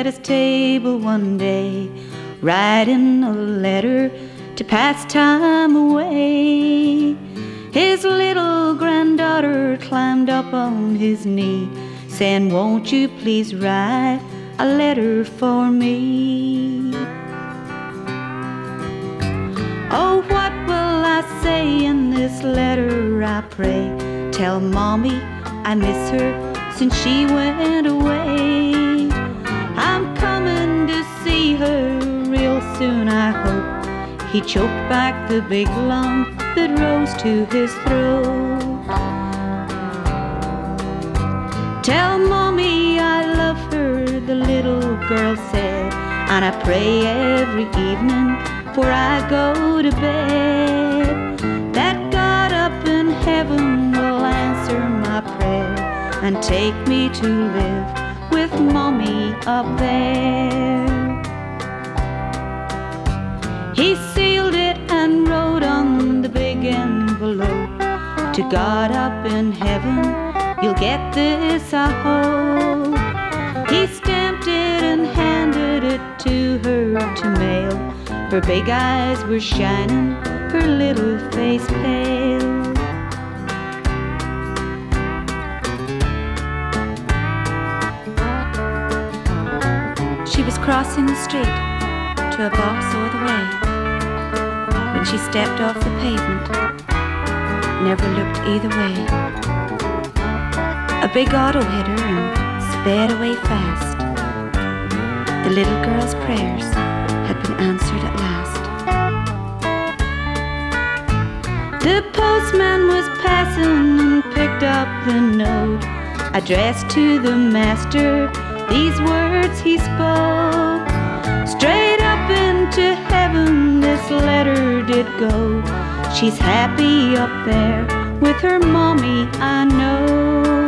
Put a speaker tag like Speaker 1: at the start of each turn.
Speaker 1: at his table one day, writing a letter to pass time away. His little granddaughter climbed up on his knee, saying, "Won't you please write a letter for me?" Oh, what will I say in this letter, I pray? Tell Mommy I miss her since she went away. I'm coming to see her real soon, I hope. He choked back the big lump that rose to his throat. Tell Mommy I love her, the little girl said, and I pray every evening before I go to bed that God up in heaven will answer my prayer and take me to live with Mommy up there. He sealed it and wrote on the big envelope, "To God up in heaven, you'll get this, I hope." He stamped it and handed it to her to mail. Her big eyes were shining, her little face pale. She was crossing the street to a box o'er the way when she stepped off the pavement, never looked either way. A big auto hit her and sped away fast. The little girl's prayers had been answered at last. The postman was passing and picked up the note addressed to the master. These words he spoke: "Straight up into heaven this letter did go. She's happy up there with her Mommy, I know."